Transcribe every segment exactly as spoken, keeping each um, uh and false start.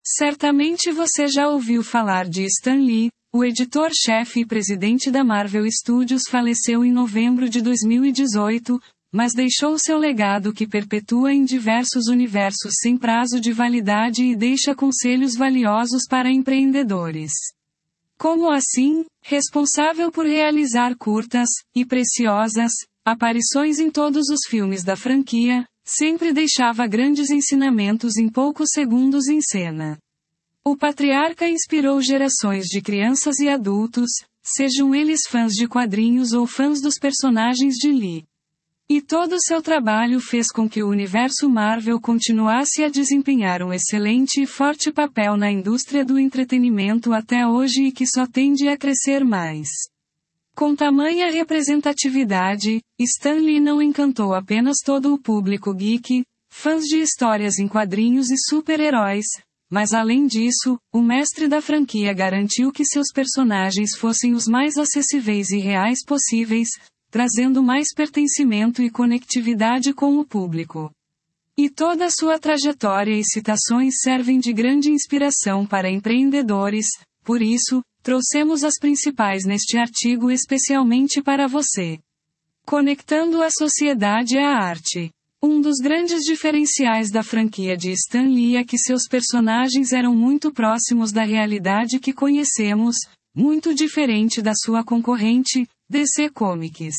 Certamente você já ouviu falar de Stan Lee, o editor-chefe e presidente da Marvel Studios faleceu em novembro de dois mil e dezoito, mas deixou seu legado que perpetua em diversos universos sem prazo de validade e deixa conselhos valiosos para empreendedores. Como assim, responsável por realizar curtas, e preciosas, aparições em todos os filmes da franquia, sempre deixava grandes ensinamentos em poucos segundos em cena. O patriarca inspirou gerações de crianças e adultos, sejam eles fãs de quadrinhos ou fãs dos personagens de Lee. E todo seu trabalho fez com que o universo Marvel continuasse a desempenhar um excelente e forte papel na indústria do entretenimento até hoje e que só tende a crescer mais. Com tamanha representatividade, Stan Lee não encantou apenas todo o público geek, fãs de histórias em quadrinhos e super-heróis, mas além disso, o mestre da franquia garantiu que seus personagens fossem os mais acessíveis e reais possíveis, trazendo mais pertencimento e conectividade com o público. E toda a sua trajetória e citações servem de grande inspiração para empreendedores, por isso, trouxemos as principais neste artigo especialmente para você. Conectando a sociedade à arte. Um dos grandes diferenciais da franquia de Stan Lee é que seus personagens eram muito próximos da realidade que conhecemos, muito diferente da sua concorrente, D C Comics.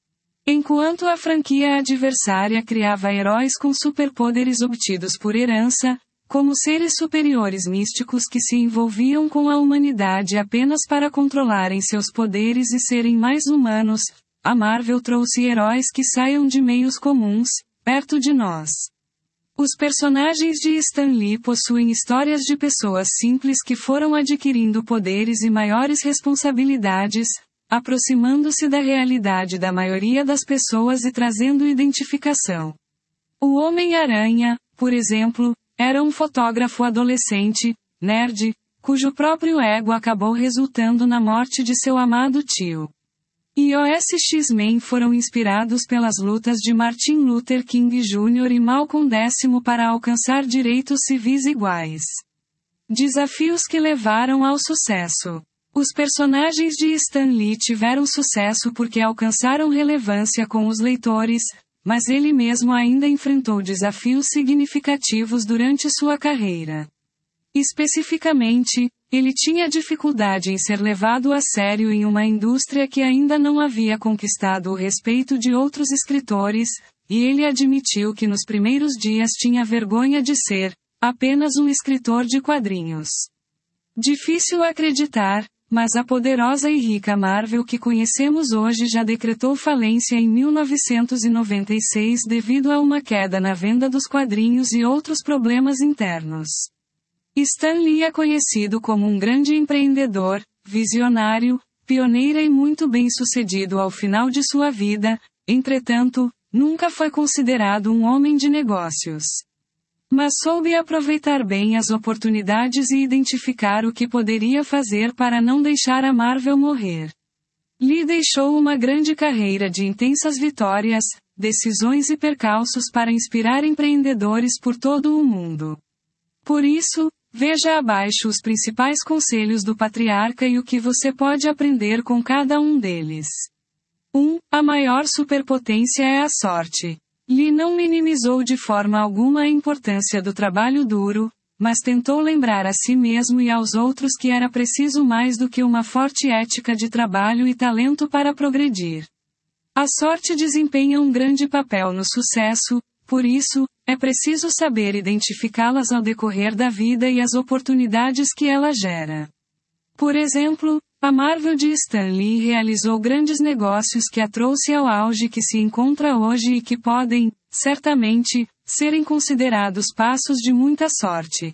Enquanto a franquia adversária criava heróis com superpoderes obtidos por herança, como seres superiores místicos que se envolviam com a humanidade apenas para controlarem seus poderes e serem mais humanos, a Marvel trouxe heróis que saiam de meios comuns, perto de nós. Os personagens de Stan Lee possuem histórias de pessoas simples que foram adquirindo poderes e maiores responsabilidades, aproximando-se da realidade da maioria das pessoas e trazendo identificação. O Homem-Aranha, por exemplo, era um fotógrafo adolescente, nerd, cujo próprio ego acabou resultando na morte de seu amado tio. E os X-Men foram inspirados pelas lutas de Martin Luther King Júnior e Malcolm X para alcançar direitos civis iguais. Desafios que levaram ao sucesso. Os personagens de Stan Lee tiveram sucesso porque alcançaram relevância com os leitores, mas ele mesmo ainda enfrentou desafios significativos durante sua carreira. Especificamente, ele tinha dificuldade em ser levado a sério em uma indústria que ainda não havia conquistado o respeito de outros escritores, e ele admitiu que nos primeiros dias tinha vergonha de ser apenas um escritor de quadrinhos. Difícil acreditar, mas a poderosa e rica Marvel que conhecemos hoje já decretou falência em mil novecentos e noventa e seis devido a uma queda na venda dos quadrinhos e outros problemas internos. Stan Lee é conhecido como um grande empreendedor, visionário, pioneiro e muito bem-sucedido ao final de sua vida, entretanto, nunca foi considerado um homem de negócios. Mas soube aproveitar bem as oportunidades e identificar o que poderia fazer para não deixar a Marvel morrer. Lee deixou uma grande carreira de intensas vitórias, decisões e percalços para inspirar empreendedores por todo o mundo. Por isso, veja abaixo os principais conselhos do patriarca e o que você pode aprender com cada um deles. um. A maior superpotência é a sorte. Lee não minimizou de forma alguma a importância do trabalho duro, mas tentou lembrar a si mesmo e aos outros que era preciso mais do que uma forte ética de trabalho e talento para progredir. A sorte desempenha um grande papel no sucesso, por isso, é preciso saber identificá-las ao decorrer da vida e as oportunidades que ela gera. Por exemplo, a Marvel de Stan Lee realizou grandes negócios que a trouxe ao auge que se encontra hoje e que podem, certamente, serem considerados passos de muita sorte.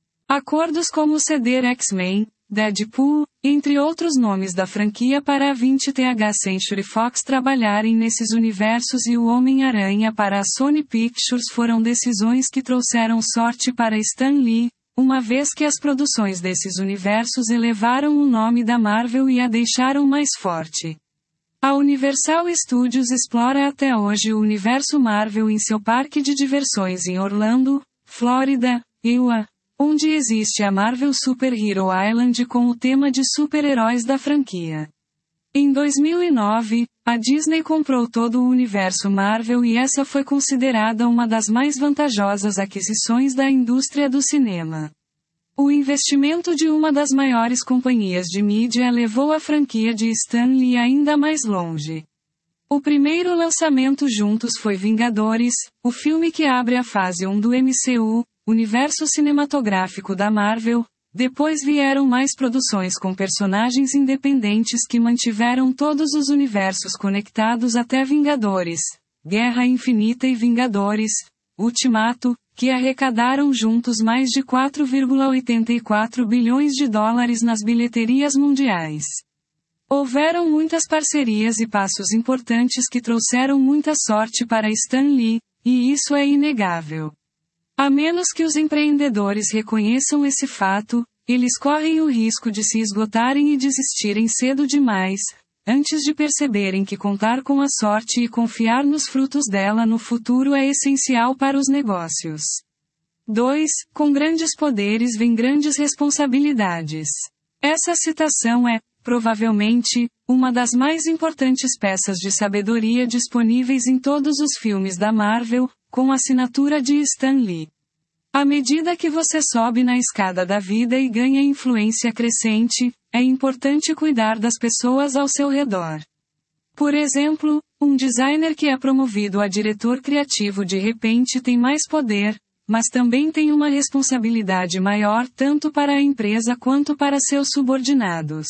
Acordos como ceder X-Men, Deadpool, entre outros nomes da franquia para a twentieth Century Fox trabalharem nesses universos e o Homem-Aranha para a Sony Pictures foram decisões que trouxeram sorte para Stan Lee, uma vez que as produções desses universos elevaram o nome da Marvel e a deixaram mais forte. A Universal Studios explora até hoje o universo Marvel em seu parque de diversões em Orlando, Flórida, U A, onde existe a Marvel Super Hero Island com o tema de super-heróis da franquia. Em dois mil e nove, a Disney comprou todo o universo Marvel e essa foi considerada uma das mais vantajosas aquisições da indústria do cinema. O investimento de uma das maiores companhias de mídia levou a franquia de Stan Lee ainda mais longe. O primeiro lançamento juntos foi Vingadores, o filme que abre a fase um do M C U, universo cinematográfico da Marvel. Depois vieram mais produções com personagens independentes que mantiveram todos os universos conectados até Vingadores, Guerra Infinita e Vingadores, Ultimato, que arrecadaram juntos mais de quatro vírgula oitenta e quatro bilhões de dólares nas bilheterias mundiais. Houveram muitas parcerias e passos importantes que trouxeram muita sorte para Stan Lee, e isso é inegável. A menos que os empreendedores reconheçam esse fato, eles correm o risco de se esgotarem e desistirem cedo demais, antes de perceberem que contar com a sorte e confiar nos frutos dela no futuro é essencial para os negócios. dois. Com grandes poderes vem grandes responsabilidades. Essa citação é, provavelmente, uma das mais importantes peças de sabedoria disponíveis em todos os filmes da Marvel, com assinatura de Stan Lee. À medida que você sobe na escada da vida e ganha influência crescente, é importante cuidar das pessoas ao seu redor. Por exemplo, um designer que é promovido a diretor criativo de repente tem mais poder, mas também tem uma responsabilidade maior tanto para a empresa quanto para seus subordinados.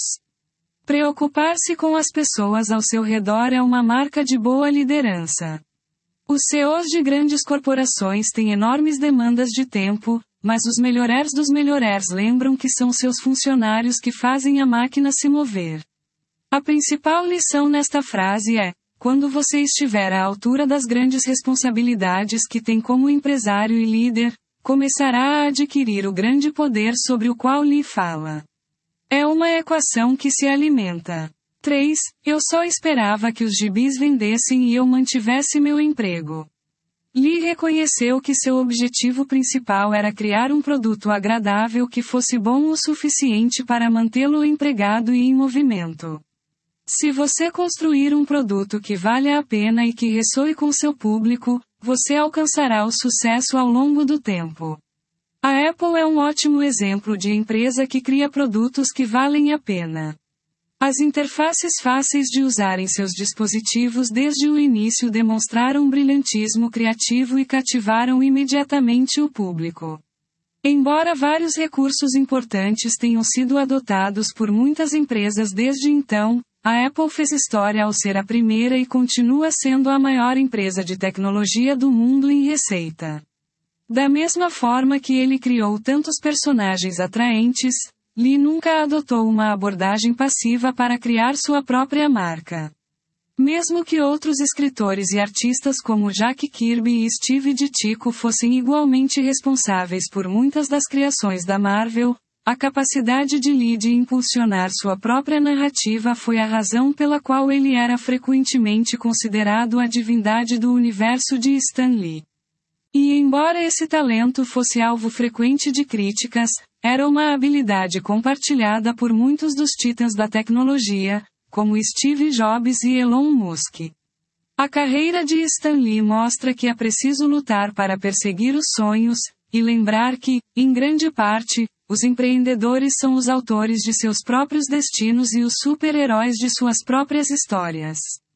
Preocupar-se com as pessoas ao seu redor é uma marca de boa liderança. Os C E Os de grandes corporações têm enormes demandas de tempo, mas os melhores dos melhores lembram que são seus funcionários que fazem a máquina se mover. A principal lição nesta frase é: quando você estiver à altura das grandes responsabilidades que tem como empresário e líder, começará a adquirir o grande poder sobre o qual Lee fala. É uma equação que se alimenta. três. Eu só esperava que os gibis vendessem e eu mantivesse meu emprego. Lee reconheceu que seu objetivo principal era criar um produto agradável que fosse bom o suficiente para mantê-lo empregado e em movimento. Se você construir um produto que vale a pena e que ressoe com seu público, você alcançará o sucesso ao longo do tempo. A Apple é um ótimo exemplo de empresa que cria produtos que valem a pena. As interfaces fáceis de usar em seus dispositivos desde o início demonstraram brilhantismo criativo e cativaram imediatamente o público. Embora vários recursos importantes tenham sido adotados por muitas empresas desde então, a Apple fez história ao ser a primeira e continua sendo a maior empresa de tecnologia do mundo em receita. Da mesma forma que ele criou tantos personagens atraentes, Lee nunca adotou uma abordagem passiva para criar sua própria marca. Mesmo que outros escritores e artistas como Jack Kirby e Steve Ditko fossem igualmente responsáveis por muitas das criações da Marvel, a capacidade de Lee de impulsionar sua própria narrativa foi a razão pela qual ele era frequentemente considerado a divindade do universo de Stan Lee. E embora esse talento fosse alvo frequente de críticas, era uma habilidade compartilhada por muitos dos titãs da tecnologia, como Steve Jobs e Elon Musk. A carreira de Stan Lee mostra que é preciso lutar para perseguir os sonhos, e lembrar que, em grande parte, os empreendedores são os autores de seus próprios destinos e os super-heróis de suas próprias histórias.